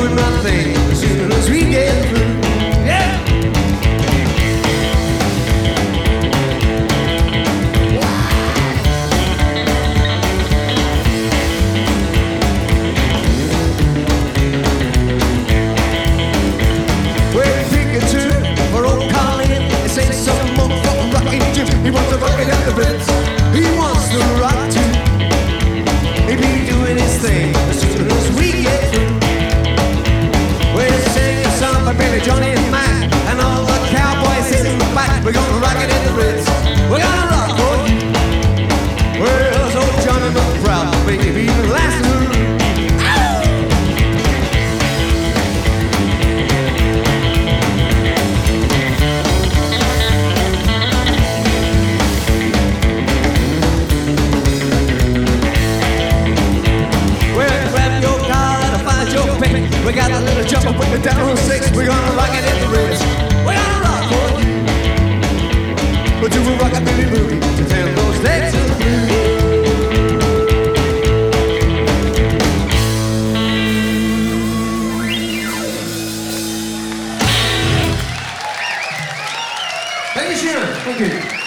doing my thing as soon as we get through. Yeah. Well, pick a tune for old Colin and say some more for Rockin' Jim. He wants to rock it at the Ritz. He wants to rock too. He be doing his thing as soon as we get through. We're singing a song for Billy, Johnny and Mac, and all the cowboys in the back. We're gonna rock it in the Ritz. We're gonna rock for you. Well, so Johnny look proud, baby, the last one. We got a little jumper with the down on 6. We're gonna rock it in the Ritz. We're gonna rock for you. But you will rock a Billy Boogie to tell those legs of the blues. Thank you, Sharon. Thank you.